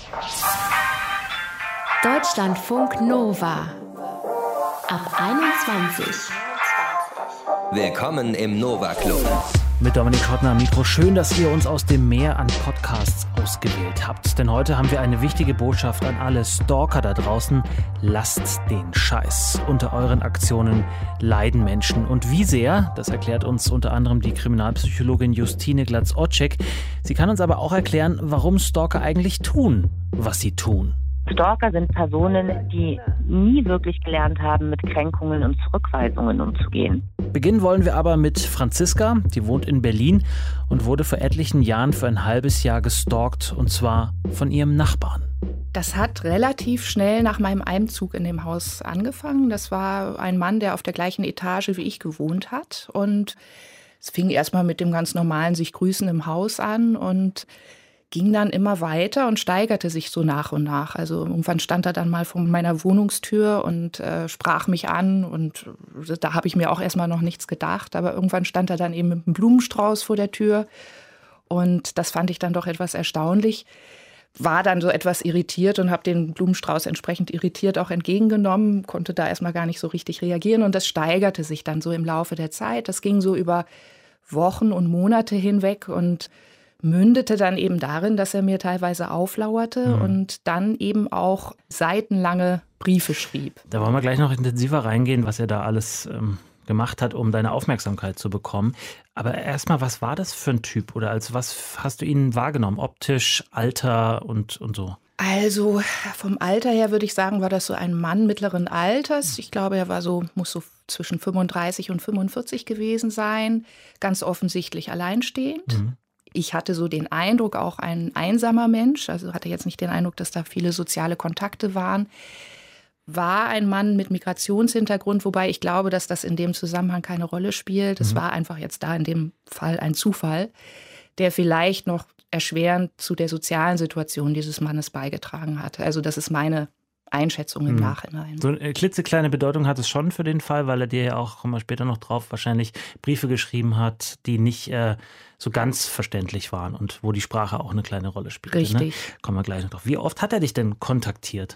Deutschlandfunk Nova ab 21. Willkommen im Nova Club. Mit Dominik Schottner am Mikro. Schön, dass ihr uns aus dem Meer an Podcasts ausgewählt habt. Denn heute haben wir eine wichtige Botschaft an alle Stalker da draußen. Lasst den Scheiß. Unter euren Aktionen leiden Menschen. Und wie sehr, das erklärt uns unter anderem die Kriminalpsychologin Justine Glatz-Otschek. Sie kann uns aber auch erklären, warum Stalker eigentlich tun, was sie tun. Stalker sind Personen, die nie wirklich gelernt haben, mit Kränkungen und Zurückweisungen umzugehen. Beginnen wollen wir aber mit Franziska. Die wohnt in Berlin und wurde vor etlichen Jahren für ein halbes Jahr gestalkt, und zwar von ihrem Nachbarn. Das hat relativ schnell nach meinem Einzug in dem Haus angefangen. Das war ein Mann, der auf der gleichen Etage wie ich gewohnt hat. Und es fing erstmal mit dem ganz normalen sich grüßen im Haus an und ging dann immer weiter und steigerte sich so nach und nach. Also irgendwann stand er dann mal vor meiner Wohnungstür und sprach mich an, und da habe ich mir auch erstmal noch nichts gedacht. Aber irgendwann stand er dann eben mit einem Blumenstrauß vor der Tür, und das fand ich dann doch etwas erstaunlich. War dann so etwas irritiert und habe den Blumenstrauß entsprechend irritiert auch entgegengenommen, konnte da erstmal gar nicht so richtig reagieren, und das steigerte sich dann so im Laufe der Zeit. Das ging so über Wochen und Monate hinweg und mündete dann eben darin, dass er mir teilweise auflauerte und dann eben auch seitenlange Briefe schrieb. Da wollen wir gleich noch intensiver reingehen, was er da alles gemacht hat, um deine Aufmerksamkeit zu bekommen. Aber erstmal, was war das für ein Typ? Oder als was hast du ihn wahrgenommen? Optisch, Alter und so? Also vom Alter her würde ich sagen, war das so ein Mann mittleren Alters. Ich glaube, er war muss so zwischen 35 und 45 gewesen sein. Ganz offensichtlich alleinstehend. Ich hatte so den Eindruck, auch ein einsamer Mensch, also hatte jetzt nicht den Eindruck, dass da viele soziale Kontakte waren. War ein Mann mit Migrationshintergrund, wobei ich glaube, dass das in dem Zusammenhang keine Rolle spielt. Es war einfach jetzt da in dem Fall ein Zufall, der vielleicht noch erschwerend zu der sozialen Situation dieses Mannes beigetragen hat. Also das ist meine Einschätzung im Nachhinein. So eine klitzekleine Bedeutung hat es schon für den Fall, weil er dir ja auch, kommen wir später noch drauf, wahrscheinlich Briefe geschrieben hat, die nicht so ganz verständlich waren und wo die Sprache auch eine kleine Rolle spielte. Richtig. Ne? Kommen wir gleich noch drauf. Wie oft hat er dich denn kontaktiert?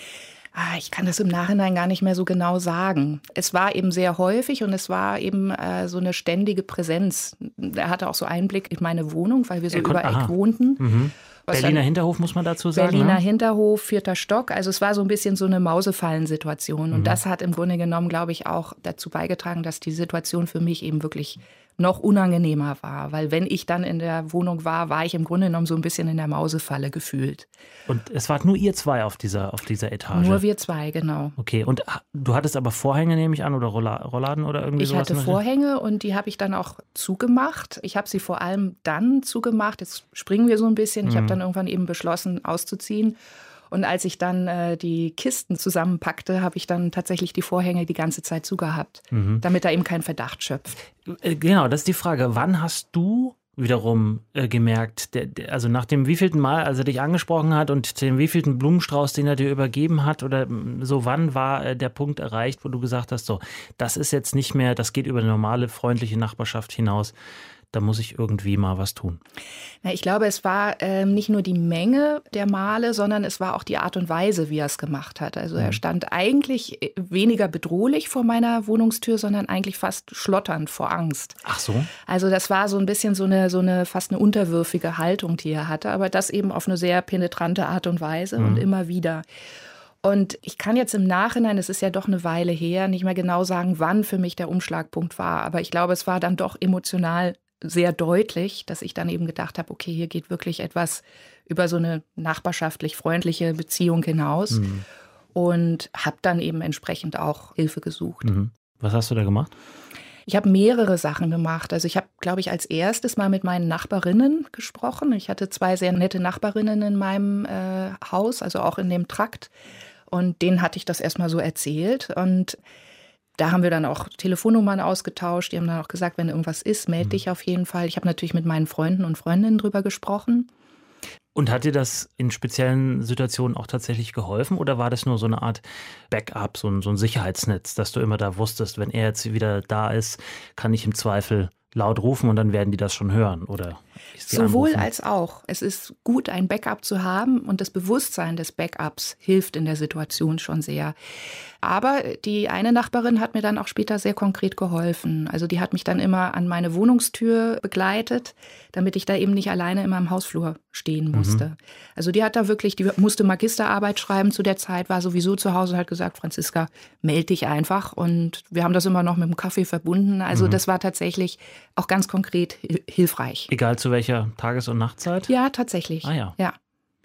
Ich kann das im Nachhinein gar nicht mehr so genau sagen. Es war eben sehr häufig und es war eben so eine ständige Präsenz. Er hatte auch so Einblick in meine Wohnung, weil wir so über Eck wohnten. Berliner Hinterhof, muss man dazu sagen. Berliner ne? Hinterhof, 4. Stock. Also es war so ein bisschen so eine Mausefallensituation. Und das hat im Grunde genommen, glaube ich, auch dazu beigetragen, dass die Situation für mich eben wirklich noch unangenehmer war. Weil wenn ich dann in der Wohnung war, war ich im Grunde genommen so ein bisschen in der Mausefalle gefühlt. Und es wart nur ihr zwei auf dieser Etage? Nur wir zwei, genau. Okay, und du hattest aber Vorhänge, nehme ich an, oder Rollladen oder irgendwie sowas? Ich hatte Vorhänge und die habe ich dann auch zugemacht. Ich habe sie vor allem dann zugemacht. Jetzt springen wir so ein bisschen. Ich habe dann irgendwann eben beschlossen, auszuziehen. Und als ich dann die Kisten zusammenpackte, habe ich dann tatsächlich die Vorhänge die ganze Zeit zugehabt, damit da eben kein Verdacht schöpft. Genau, das ist die Frage. Wann hast du wiederum gemerkt, also nach dem wievielten Mal, als er dich angesprochen hat und dem wievielten Blumenstrauß, den er dir übergeben hat, oder so, wann war der Punkt erreicht, wo du gesagt hast, so, das ist jetzt nicht mehr, das geht über eine normale, freundliche Nachbarschaft hinaus, da muss ich irgendwie mal was tun? Na, ich glaube, es war nicht nur die Menge der Male, sondern es war auch die Art und Weise, wie er es gemacht hat. Also er stand eigentlich weniger bedrohlich vor meiner Wohnungstür, sondern eigentlich fast schlotternd vor Angst. Ach so? Also das war so ein bisschen so eine fast eine unterwürfige Haltung, die er hatte, aber das eben auf eine sehr penetrante Art und Weise und immer wieder. Und ich kann jetzt im Nachhinein, es ist ja doch eine Weile her, nicht mehr genau sagen, wann für mich der Umschlagpunkt war. Aber ich glaube, es war dann doch emotional sehr deutlich, dass ich dann eben gedacht habe, okay, hier geht wirklich etwas über so eine nachbarschaftlich freundliche Beziehung hinaus. Und habe dann eben entsprechend auch Hilfe gesucht. Was hast du da gemacht? Ich habe mehrere Sachen gemacht. Also ich habe, glaube ich, als erstes mal mit meinen Nachbarinnen gesprochen. Ich hatte 2 sehr nette Nachbarinnen in meinem Haus, also auch in dem Trakt. Und denen hatte ich das erstmal so erzählt. Und da haben wir dann auch Telefonnummern ausgetauscht. Die haben dann auch gesagt, wenn irgendwas ist, melde dich auf jeden Fall. Ich habe natürlich mit meinen Freunden und Freundinnen drüber gesprochen. Und hat dir das in speziellen Situationen auch tatsächlich geholfen? Oder war das nur so eine Art Backup, so ein Sicherheitsnetz, dass du immer da wusstest, wenn er jetzt wieder da ist, kann ich im Zweifel laut rufen und dann werden die das schon hören, oder Sowohl als auch. Es ist gut, ein Backup zu haben und das Bewusstsein des Backups hilft in der Situation schon sehr. Aber die eine Nachbarin hat mir dann auch später sehr konkret geholfen. Also die hat mich dann immer an meine Wohnungstür begleitet, damit ich da eben nicht alleine immer im Hausflur stehen musste. Also die hat da wirklich, die musste Magisterarbeit schreiben zu der Zeit, war sowieso zu Hause und hat gesagt, Franziska, meld dich einfach. Und wir haben das immer noch mit dem Kaffee verbunden. Also das war tatsächlich auch ganz konkret hilfreich. Egal zu welcher Tages- und Nachtzeit? Ja, tatsächlich. Ah ja. Ja.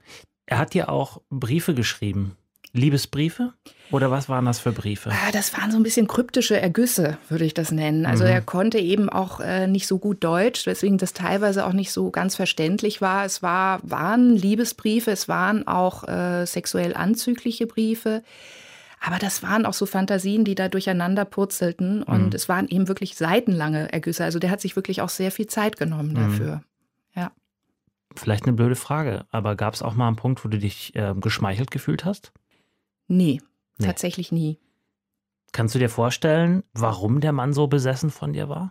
Er hat dir auch Briefe geschrieben. Liebesbriefe? Oder was waren das für Briefe? Das waren so ein bisschen kryptische Ergüsse, würde ich das nennen. Also er konnte eben auch nicht so gut Deutsch, weswegen das teilweise auch nicht so ganz verständlich war. Es waren Liebesbriefe, es waren auch sexuell anzügliche Briefe. Aber das waren auch so Fantasien, die da durcheinander purzelten. Und es waren eben wirklich seitenlange Ergüsse. Also der hat sich wirklich auch sehr viel Zeit genommen dafür. Ja. Vielleicht eine blöde Frage, aber gab es auch mal einen Punkt, wo du dich geschmeichelt gefühlt hast? Nee, tatsächlich nie. Kannst du dir vorstellen, warum der Mann so besessen von dir war?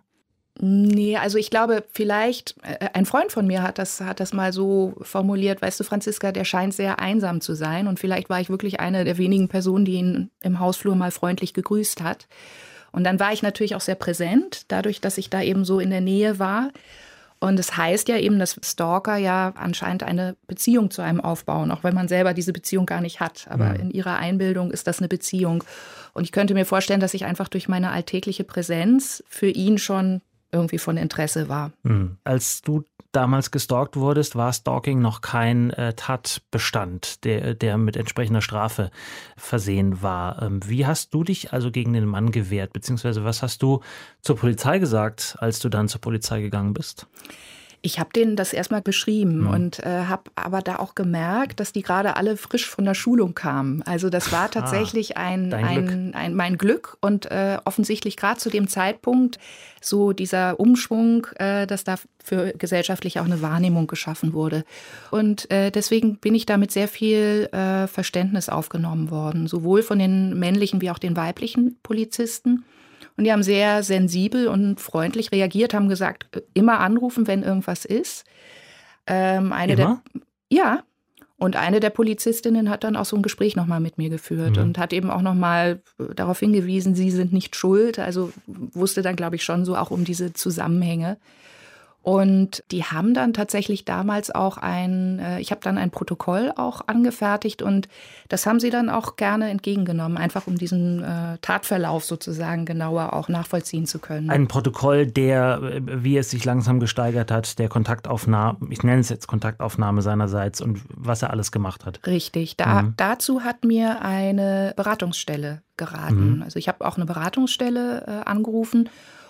Nee, also ich glaube, vielleicht, ein Freund von mir hat das mal so formuliert, weißt du, Franziska, der scheint sehr einsam zu sein und vielleicht war ich wirklich eine der wenigen Personen, die ihn im Hausflur mal freundlich gegrüßt hat. Und dann war ich natürlich auch sehr präsent, dadurch, dass ich da eben so in der Nähe war. Und es heißt ja eben, dass Stalker ja anscheinend eine Beziehung zu einem aufbauen, auch wenn man selber diese Beziehung gar nicht hat. Aber in ihrer Einbildung ist das eine Beziehung. Und ich könnte mir vorstellen, dass ich einfach durch meine alltägliche Präsenz für ihn schon irgendwie von Interesse war. Als du damals gestalkt wurdest, war Stalking noch kein Tatbestand, der mit entsprechender Strafe versehen war. Wie hast du dich also gegen den Mann gewehrt? Beziehungsweise was hast du zur Polizei gesagt, als du dann zur Polizei gegangen bist? Ich habe denen das erstmal beschrieben und habe aber da auch gemerkt, dass die gerade alle frisch von der Schulung kamen. Also das war tatsächlich mein Glück und offensichtlich gerade zu dem Zeitpunkt so dieser Umschwung, dass da für gesellschaftlich auch eine Wahrnehmung geschaffen wurde. Und deswegen bin ich da mit sehr viel Verständnis aufgenommen worden, sowohl von den männlichen wie auch den weiblichen Polizisten. Und die haben sehr sensibel und freundlich reagiert, haben gesagt, immer anrufen, wenn irgendwas ist. Immer? Ja. Und eine der Polizistinnen hat dann auch so ein Gespräch nochmal mit mir geführt und hat eben auch nochmal darauf hingewiesen, sie sind nicht schuld. Also wusste dann, glaube ich, schon so auch um diese Zusammenhänge. Und die haben dann tatsächlich damals auch ich habe dann ein Protokoll auch angefertigt und das haben sie dann auch gerne entgegengenommen, einfach um diesen Tatverlauf sozusagen genauer auch nachvollziehen zu können. Ein Protokoll, der, wie es sich langsam gesteigert hat, der Kontaktaufnahme, ich nenne es jetzt Kontaktaufnahme seinerseits und was er alles gemacht hat. Richtig, dazu hat mir eine Beratungsstelle geraten. Also ich habe auch eine Beratungsstelle angerufen.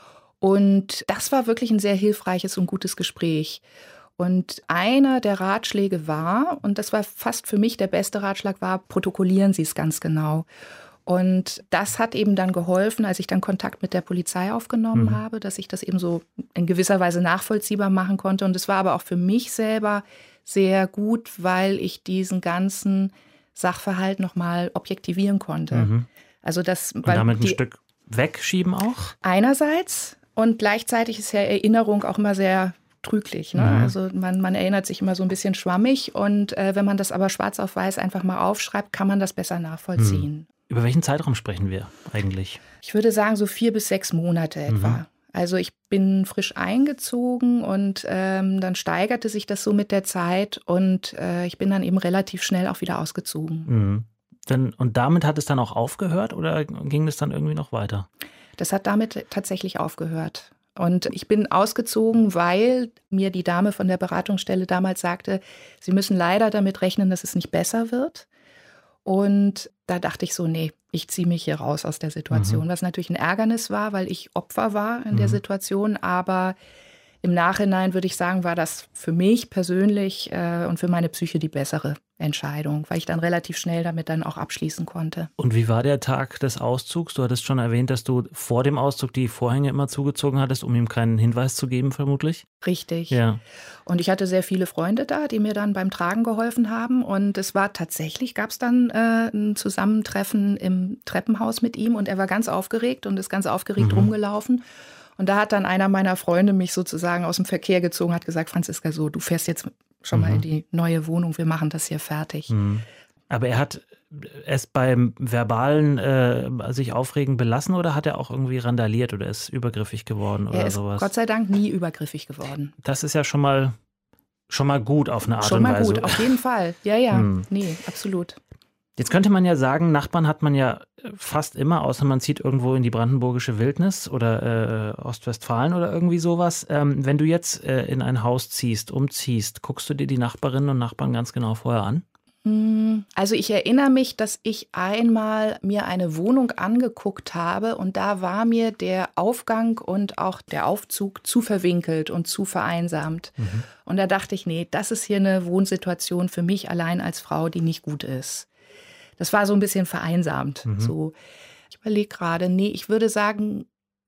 Und das war wirklich ein sehr hilfreiches und gutes Gespräch. Und einer der Ratschläge war, und das war fast für mich der beste Ratschlag, war, protokollieren Sie es ganz genau. Und das hat eben dann geholfen, als ich dann Kontakt mit der Polizei aufgenommen habe, dass ich das eben so in gewisser Weise nachvollziehbar machen konnte. Und es war aber auch für mich selber sehr gut, weil ich diesen ganzen Sachverhalt nochmal objektivieren konnte. Also das, und damit ein Stück wegschieben auch? Einerseits. Und gleichzeitig ist ja Erinnerung auch immer sehr trüglich. Ne? Also man erinnert sich immer so ein bisschen schwammig. Und wenn man das aber schwarz auf weiß einfach mal aufschreibt, kann man das besser nachvollziehen. Über welchen Zeitraum sprechen wir eigentlich? Ich würde sagen so 4 bis 6 Monate etwa. Also ich bin frisch eingezogen und dann steigerte sich das so mit der Zeit. Und ich bin dann eben relativ schnell auch wieder ausgezogen. Und damit hat es dann auch aufgehört oder ging es dann irgendwie noch weiter? Das hat damit tatsächlich aufgehört. Und ich bin ausgezogen, weil mir die Dame von der Beratungsstelle damals sagte, Sie müssen leider damit rechnen, dass es nicht besser wird. Und da dachte ich so, nee, ich ziehe mich hier raus aus der Situation. Was natürlich ein Ärgernis war, weil ich Opfer war in der Situation. Aber im Nachhinein würde ich sagen, war das für mich persönlich und für meine Psyche die bessere Entscheidung, weil ich dann relativ schnell damit dann auch abschließen konnte. Und wie war der Tag des Auszugs? Du hattest schon erwähnt, dass du vor dem Auszug die Vorhänge immer zugezogen hattest, um ihm keinen Hinweis zu geben, vermutlich? Richtig. Ja. Und ich hatte sehr viele Freunde da, die mir dann beim Tragen geholfen haben. Und es war tatsächlich, gab es dann ein Zusammentreffen im Treppenhaus mit ihm und er war ganz aufgeregt und ist ganz aufgeregt rumgelaufen. Und da hat dann einer meiner Freunde mich sozusagen aus dem Verkehr gezogen, hat gesagt, Franziska, so, du fährst jetzt schon mal in die neue Wohnung, wir machen das hier fertig. Aber er hat es beim verbalen sich aufregen belassen oder hat er auch irgendwie randaliert oder ist übergriffig geworden oder sowas? Gott sei Dank nie übergriffig geworden. Das ist ja schon mal gut auf eine Art und Weise. Schon mal gut, auf jeden Fall. Ja, nee, absolut. Jetzt könnte man ja sagen, Nachbarn hat man ja fast immer, außer man zieht irgendwo in die brandenburgische Wildnis oder Ostwestfalen oder irgendwie sowas. Wenn du jetzt in ein Haus umziehst, guckst du dir die Nachbarinnen und Nachbarn ganz genau vorher an? Also ich erinnere mich, dass ich einmal mir eine Wohnung angeguckt habe und da war mir der Aufgang und auch der Aufzug zu verwinkelt und zu vereinsamt. Und da dachte ich, nee, das ist hier eine Wohnsituation für mich allein als Frau, die nicht gut ist. Das war so ein bisschen vereinsamt. So, ich überlege gerade, nee, ich würde sagen,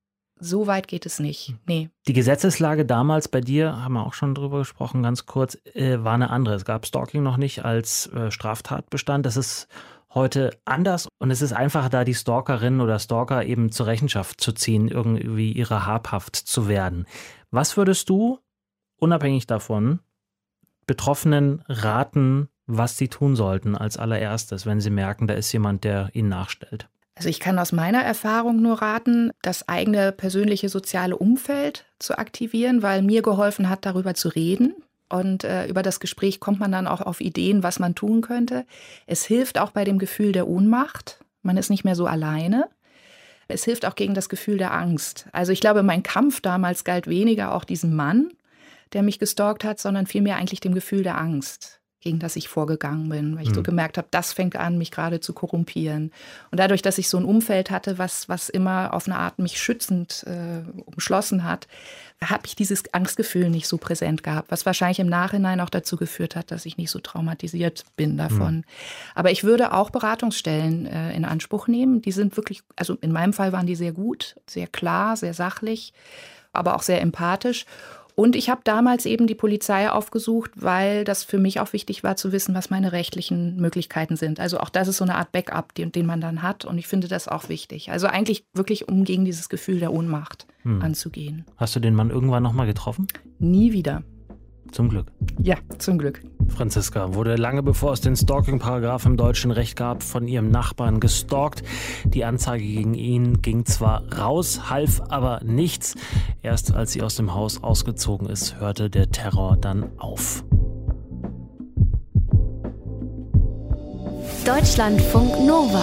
so weit geht es nicht. Nee. Die Gesetzeslage damals bei dir, haben wir auch schon drüber gesprochen, ganz kurz, war eine andere. Es gab Stalking noch nicht als Straftatbestand. Das ist heute anders und es ist einfacher, da die Stalkerinnen oder Stalker eben zur Rechenschaft zu ziehen, irgendwie ihrer habhaft zu werden. Was würdest du, unabhängig davon, Betroffenen raten, was sie tun sollten als allererstes, wenn sie merken, da ist jemand, der ihnen nachstellt? Also ich kann aus meiner Erfahrung nur raten, das eigene persönliche soziale Umfeld zu aktivieren, weil mir geholfen hat, darüber zu reden. Und über das Gespräch kommt man dann auch auf Ideen, was man tun könnte. Es hilft auch bei dem Gefühl der Ohnmacht. Man ist nicht mehr so alleine. Es hilft auch gegen das Gefühl der Angst. Also ich glaube, mein Kampf damals galt weniger auch diesem Mann, der mich gestalkt hat, sondern vielmehr eigentlich dem Gefühl der Angst, gegen das ich vorgegangen bin, weil ich so gemerkt habe, das fängt an, mich gerade zu korrumpieren. Und dadurch, dass ich so ein Umfeld hatte, was immer auf eine Art mich schützend umschlossen hat, habe ich dieses Angstgefühl nicht so präsent gehabt, was wahrscheinlich im Nachhinein auch dazu geführt hat, dass ich nicht so traumatisiert bin davon. Aber ich würde auch Beratungsstellen in Anspruch nehmen. Die sind wirklich, also in meinem Fall waren die sehr gut, sehr klar, sehr sachlich, aber auch sehr empathisch. Und ich habe damals eben die Polizei aufgesucht, weil das für mich auch wichtig war zu wissen, was meine rechtlichen Möglichkeiten sind. Also auch das ist so eine Art Backup, den man dann hat. Und ich finde das auch wichtig. Also eigentlich wirklich, um gegen dieses Gefühl der Ohnmacht anzugehen. Hast du den Mann irgendwann nochmal getroffen? Nie wieder. Zum Glück. Ja, zum Glück. Franziska wurde lange bevor es den Stalking-Paragraph im deutschen Recht gab, von ihrem Nachbarn gestalkt. Die Anzeige gegen ihn ging zwar raus, half aber nichts. Erst als sie aus dem Haus ausgezogen ist, hörte der Terror dann auf. Deutschlandfunk Nova.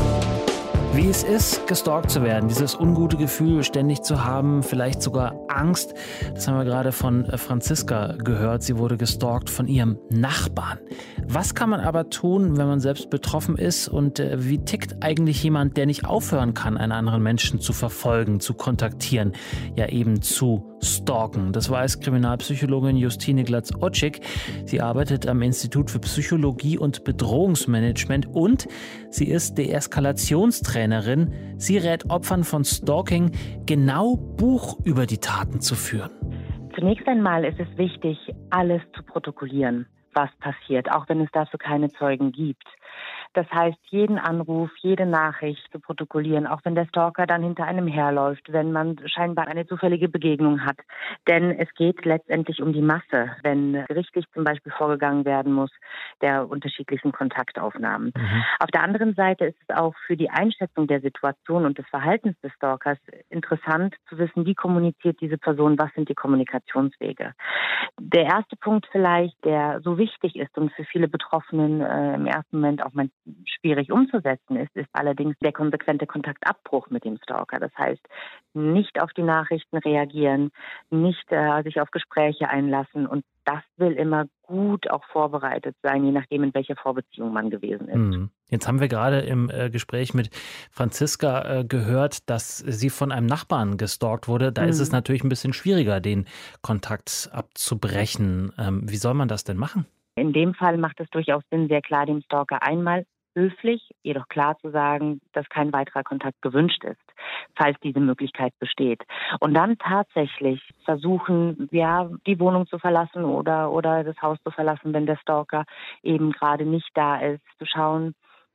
Wie es ist, gestalkt zu werden, dieses ungute Gefühl ständig zu haben, vielleicht sogar Angst. Das haben wir gerade von Franziska gehört. Sie wurde gestalkt von ihrem Nachbarn. Was kann man aber tun, wenn man selbst betroffen ist? Und wie tickt eigentlich jemand, der nicht aufhören kann, einen anderen Menschen zu verfolgen, zu kontaktieren, ja eben zu stalken? Das weiß Kriminalpsychologin Justine Glatz-Otschig. Sie arbeitet am Institut für Psychologie und Bedrohungsmanagement und sie ist Deeskalationstrainerin. Sie rät Opfern von Stalking, genau Buch über die Taten zu führen. Zunächst einmal ist es wichtig, alles zu protokollieren, was passiert, auch wenn es dafür keine Zeugen gibt. Das heißt, jeden Anruf, jede Nachricht zu protokollieren, auch wenn der Stalker dann hinter einem herläuft, wenn man scheinbar eine zufällige Begegnung hat. Denn es geht letztendlich um die Masse, wenn gerichtlich zum Beispiel vorgegangen werden muss, der unterschiedlichen Kontaktaufnahmen. Auf der anderen Seite ist es auch für die Einschätzung der Situation und des Verhaltens des Stalkers interessant zu wissen, wie kommuniziert diese Person, was sind die Kommunikationswege. Der erste Punkt vielleicht, der so wichtig ist und für viele Betroffenen im ersten Moment auch schwierig umzusetzen ist allerdings der konsequente Kontaktabbruch mit dem Stalker. Das heißt, nicht auf die Nachrichten reagieren, nicht sich auf Gespräche einlassen und das will immer gut auch vorbereitet sein, je nachdem, in welcher Vorbeziehung man gewesen ist. Jetzt haben wir gerade im Gespräch mit Franziska gehört, dass sie von einem Nachbarn gestalkt wurde. Da ist es natürlich ein bisschen schwieriger, den Kontakt abzubrechen. Wie soll man das denn machen? In dem Fall macht es durchaus Sinn, sehr klar dem Stalker einmal höflich, jedoch klar zu sagen, dass kein weiterer Kontakt gewünscht ist, falls diese Möglichkeit besteht. Und dann tatsächlich versuchen, ja, die Wohnung zu verlassen oder das Haus zu verlassen, wenn der Stalker eben gerade nicht da ist, zu schauen,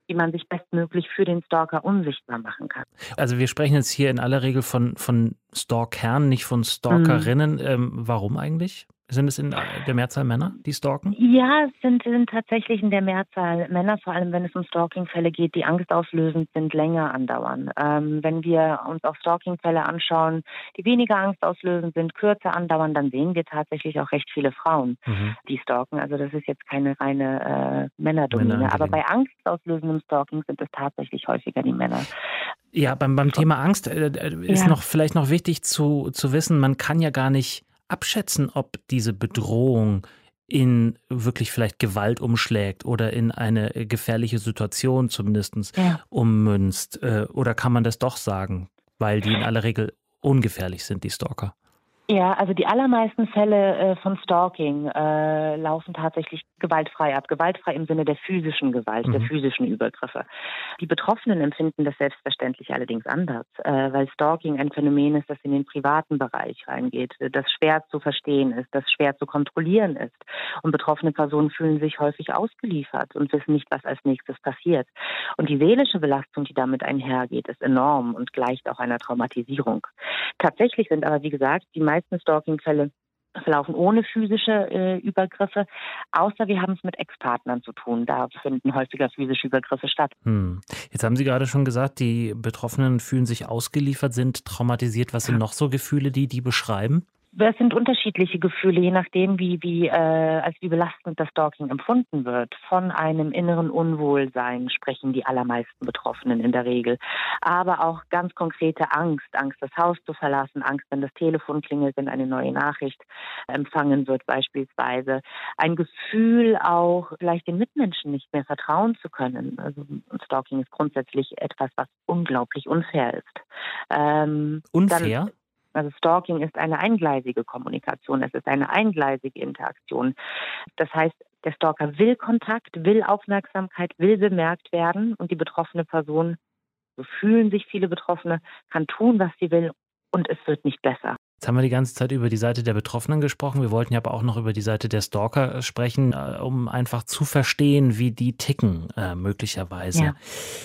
wie man sich bestmöglich für den Stalker unsichtbar machen kann. Also wir sprechen jetzt hier in aller Regel von Stalkern, nicht von Stalkerinnen. Warum eigentlich? Sind es in der Mehrzahl Männer, die stalken? Ja, es sind tatsächlich in der Mehrzahl Männer, vor allem wenn es um Stalking-Fälle geht, die angstauslösend sind, länger andauern. Wenn wir uns auch Stalking-Fälle anschauen, die weniger angstauslösend sind, kürzer andauern, dann sehen wir tatsächlich auch recht viele Frauen, die stalken. Also das ist jetzt keine reine Männerdomäne. Aber bei angstauslösendem Stalking sind es tatsächlich häufiger die Männer. Ja, beim Thema Angst ist vielleicht noch wichtig zu wissen, man kann ja gar nicht abschätzen, ob diese Bedrohung in wirklich vielleicht Gewalt umschlägt oder in eine gefährliche Situation zumindest ummünzt. Oder kann man das doch sagen, weil die in aller Regel ungefährlich sind, die Stalker? Ja, also die allermeisten Fälle von Stalking laufen tatsächlich gewaltfrei ab. Gewaltfrei im Sinne der physischen Gewalt, der physischen Übergriffe. Die Betroffenen empfinden das selbstverständlich allerdings anders, weil Stalking ein Phänomen ist, das in den privaten Bereich reingeht, das schwer zu verstehen ist, das schwer zu kontrollieren ist. Und betroffene Personen fühlen sich häufig ausgeliefert und wissen nicht, was als nächstes passiert. Und die seelische Belastung, die damit einhergeht, ist enorm und gleicht auch einer Traumatisierung. Tatsächlich sind aber, wie gesagt, die meisten Stalking-Fälle verlaufen ohne physische Übergriffe, außer wir haben es mit Ex-Partnern zu tun. Da finden häufiger physische Übergriffe statt. Jetzt haben Sie gerade schon gesagt, die Betroffenen fühlen sich ausgeliefert, sind traumatisiert. Was sind noch so Gefühle, die beschreiben? Es sind unterschiedliche Gefühle, je nachdem, wie belastend das Stalking empfunden wird. Von einem inneren Unwohlsein sprechen die allermeisten Betroffenen in der Regel. Aber auch ganz konkrete Angst, das Haus zu verlassen, Angst, wenn das Telefon klingelt, wenn eine neue Nachricht empfangen wird beispielsweise. Ein Gefühl auch, vielleicht den Mitmenschen nicht mehr vertrauen zu können. Also Stalking ist grundsätzlich etwas, was unglaublich unfair ist. Unfair? Also Stalking ist eine eingleisige Kommunikation, es ist eine eingleisige Interaktion. Das heißt, der Stalker will Kontakt, will Aufmerksamkeit, will bemerkt werden und die betroffene Person, so fühlen sich viele Betroffene, kann tun, was sie will und es wird nicht besser. Jetzt haben wir die ganze Zeit über die Seite der Betroffenen gesprochen. Wir wollten ja aber auch noch über die Seite der Stalker sprechen, um einfach zu verstehen, wie die ticken möglicherweise. Ja.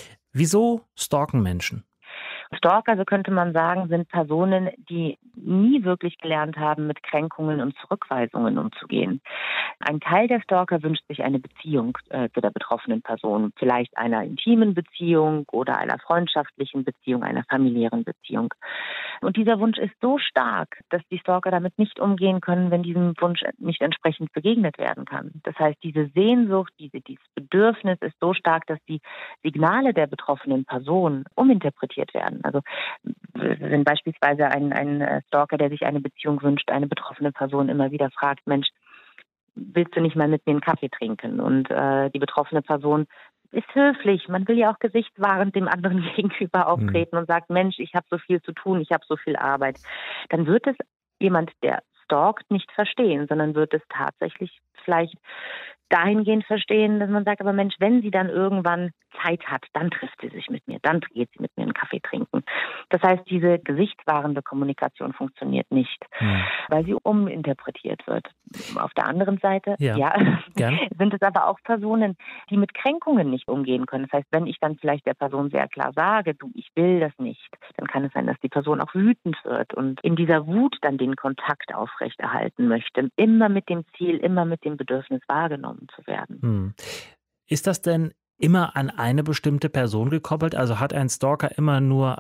Wieso stalken Menschen? Stalker, so könnte man sagen, sind Personen, die nie wirklich gelernt haben, mit Kränkungen und Zurückweisungen umzugehen. Ein Teil der Stalker wünscht sich eine Beziehung zu der betroffenen Person, vielleicht einer intimen Beziehung oder einer freundschaftlichen Beziehung, einer familiären Beziehung. Und dieser Wunsch ist so stark, dass die Stalker damit nicht umgehen können, wenn diesem Wunsch nicht entsprechend begegnet werden kann. Das heißt, diese Sehnsucht, dieses Bedürfnis ist so stark, dass die Signale der betroffenen Person uminterpretiert werden. Also wenn beispielsweise ein Stalker, der sich eine Beziehung wünscht, eine betroffene Person immer wieder fragt, Mensch, willst du nicht mal mit mir einen Kaffee trinken? Und die betroffene Person ist höflich. Man will ja auch gesichtswahrend dem anderen gegenüber auftreten und sagt, Mensch, ich habe so viel zu tun, ich habe so viel Arbeit. Dann wird es jemand, der stalkt, nicht verstehen, sondern wird es tatsächlich vielleicht dahingehend verstehen, dass man sagt, aber Mensch, wenn sie dann irgendwann Zeit hat, dann trifft sie sich mit mir, dann geht sie mit mir einen Kaffee trinken. Das heißt, diese gesichtswahrende Kommunikation funktioniert nicht, weil sie uminterpretiert wird. Auf der anderen Seite sind es aber auch Personen, die mit Kränkungen nicht umgehen können. Das heißt, wenn ich dann vielleicht der Person sehr klar sage, du, ich will das nicht, dann kann es sein, dass die Person auch wütend wird und in dieser Wut dann den Kontakt aufrechterhalten möchte. Immer mit dem Ziel, immer mit dem Bedürfnis wahrgenommen zu werden. Ist das denn immer an eine bestimmte Person gekoppelt? Also hat ein Stalker immer nur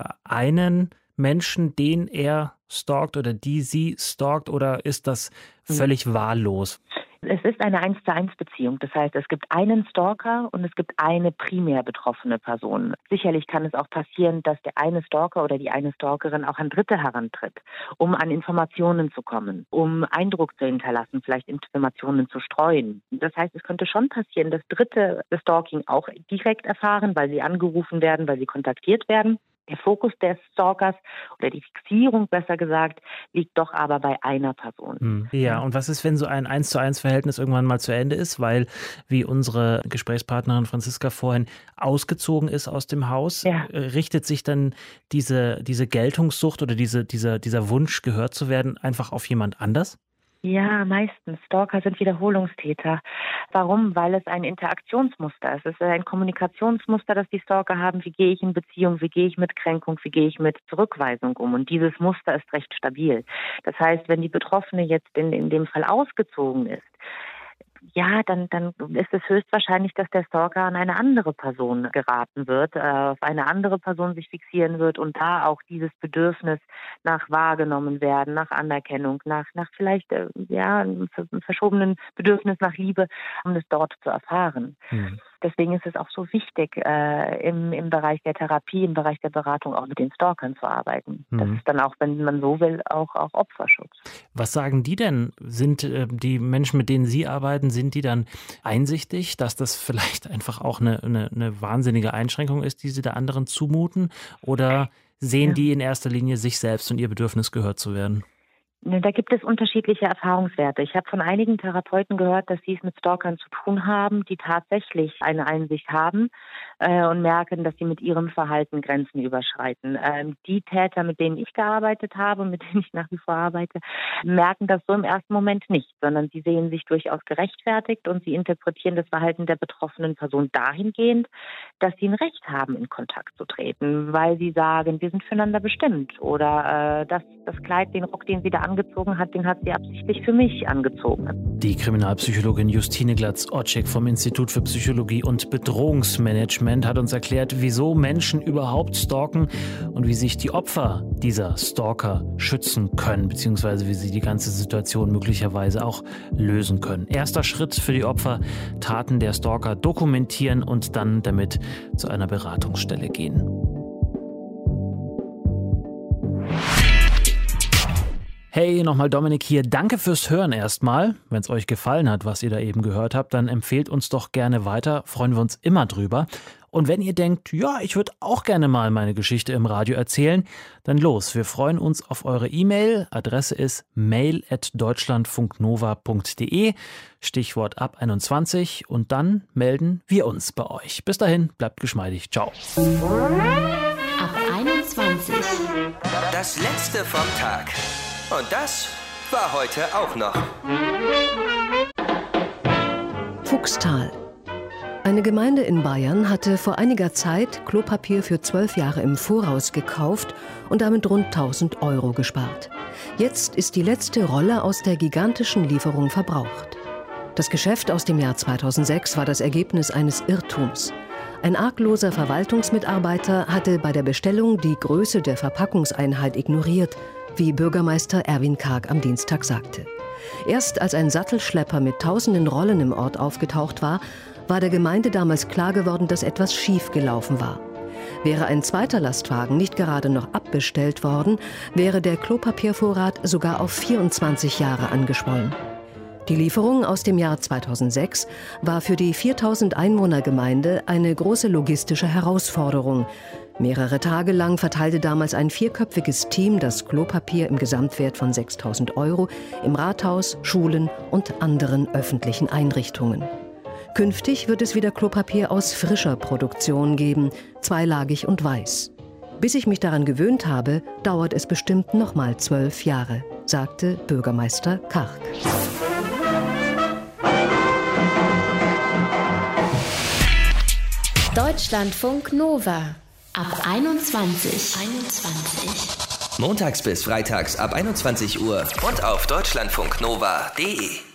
einen Menschen, den er stalkt oder die sie stalkt, oder ist das völlig wahllos? Es ist eine 1:1 Beziehung. Das heißt, es gibt einen Stalker und es gibt eine primär betroffene Person. Sicherlich kann es auch passieren, dass der eine Stalker oder die eine Stalkerin auch an Dritte herantritt, um an Informationen zu kommen, um Eindruck zu hinterlassen, vielleicht Informationen zu streuen. Das heißt, es könnte schon passieren, dass Dritte das Stalking auch direkt erfahren, weil sie angerufen werden, weil sie kontaktiert werden. Der Fokus des Stalkers oder die Fixierung, besser gesagt, liegt doch aber bei einer Person. Ja, und was ist, wenn so ein 1:1 Verhältnis irgendwann mal zu Ende ist, weil, wie unsere Gesprächspartnerin Franziska vorhin ausgezogen ist aus dem Haus, richtet sich dann diese Geltungssucht oder dieser Wunsch, gehört zu werden, einfach auf jemand anders? Ja, meistens. Stalker sind Wiederholungstäter. Warum? Weil es ein Interaktionsmuster ist. Es ist ein Kommunikationsmuster, das die Stalker haben. Wie gehe ich in Beziehung? Wie gehe ich mit Kränkung? Wie gehe ich mit Zurückweisung um? Und dieses Muster ist recht stabil. Das heißt, wenn die Betroffene jetzt in dem Fall ausgezogen ist, ja, dann ist es höchstwahrscheinlich, dass der Stalker an eine andere Person geraten wird, auf eine andere Person sich fixieren wird und da auch dieses Bedürfnis nach wahrgenommen werden, nach Anerkennung, nach vielleicht einem verschobenen Bedürfnis nach Liebe, um es dort zu erfahren. Mhm. Deswegen ist es auch so wichtig, im Bereich der Therapie, im Bereich der Beratung auch mit den Stalkern zu arbeiten. Mhm. Das ist dann auch, wenn man so will, auch Opferschutz. Was sagen die denn? Sind die Menschen, mit denen Sie arbeiten, sind die dann einsichtig, dass das vielleicht einfach auch eine wahnsinnige Einschränkung ist, die sie da anderen zumuten? Oder sehen die in erster Linie sich selbst und ihr Bedürfnis, gehört zu werden? Da gibt es unterschiedliche Erfahrungswerte. Ich habe von einigen Therapeuten gehört, dass sie es mit Stalkern zu tun haben, die tatsächlich eine Einsicht haben und merken, dass sie mit ihrem Verhalten Grenzen überschreiten. Die Täter, mit denen ich gearbeitet habe und mit denen ich nach wie vor arbeite, merken das so im ersten Moment nicht, sondern sie sehen sich durchaus gerechtfertigt und sie interpretieren das Verhalten der betroffenen Person dahingehend, dass sie ein Recht haben, in Kontakt zu treten, weil sie sagen, wir sind füreinander bestimmt oder das Kleid, den Rock, den sie da angezogen hat, den hat sie absichtlich für mich angezogen. Die Kriminalpsychologin Justine Glatz-Otschek vom Institut für Psychologie und Bedrohungsmanagement hat uns erklärt, wieso Menschen überhaupt stalken und wie sich die Opfer dieser Stalker schützen können, beziehungsweise wie sie die ganze Situation möglicherweise auch lösen können. Erster Schritt für die Opfer: Taten der Stalker dokumentieren und dann damit zu einer Beratungsstelle gehen. Hey, nochmal Dominik hier. Danke fürs Hören erstmal. Wenn es euch gefallen hat, was ihr da eben gehört habt, dann empfehlt uns doch gerne weiter. Freuen wir uns immer drüber. Und wenn ihr denkt, ja, ich würde auch gerne mal meine Geschichte im Radio erzählen, dann los. Wir freuen uns auf eure E-Mail. Adresse ist mail@deutschlandfunknova.de. Stichwort ab 21. Und dann melden wir uns bei euch. Bis dahin, bleibt geschmeidig. Ciao. Ab 21. Das letzte vom Tag. Und das war heute auch noch. Fuchstal. Eine Gemeinde in Bayern hatte vor einiger Zeit Klopapier für 12 Jahre im Voraus gekauft und damit rund 1.000 € gespart. Jetzt ist die letzte Rolle aus der gigantischen Lieferung verbraucht. Das Geschäft aus dem Jahr 2006 war das Ergebnis eines Irrtums. Ein argloser Verwaltungsmitarbeiter hatte bei der Bestellung die Größe der Verpackungseinheit ignoriert, wie Bürgermeister Erwin Karg am Dienstag sagte. Erst als ein Sattelschlepper mit tausenden Rollen im Ort aufgetaucht war der Gemeinde damals klar geworden, dass etwas schief gelaufen war. Wäre ein zweiter Lastwagen nicht gerade noch abbestellt worden, wäre der Klopapiervorrat sogar auf 24 Jahre angeschwollen. Die Lieferung aus dem Jahr 2006 war für die 4.000 Einwohnergemeinde eine große logistische Herausforderung. Mehrere Tage lang verteilte damals ein 4-köpfiges Team das Klopapier im Gesamtwert von 6.000 € im Rathaus, Schulen und anderen öffentlichen Einrichtungen. Künftig wird es wieder Klopapier aus frischer Produktion geben, zweilagig und weiß. Bis ich mich daran gewöhnt habe, dauert es bestimmt noch mal 12 Jahre, sagte Bürgermeister Karg. Deutschlandfunk Nova. Ab 21. Montags bis freitags ab 21 Uhr und auf deutschlandfunknova.de.